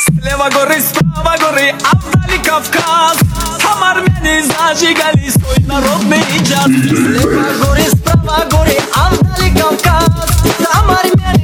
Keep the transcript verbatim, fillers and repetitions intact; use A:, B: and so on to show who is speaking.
A: Слева горы, справа горы, а вдали Кавказ. Там армяне зажигали свой народный джаз. Слева горы, справа горы, а вдали Кавказ. Там армяне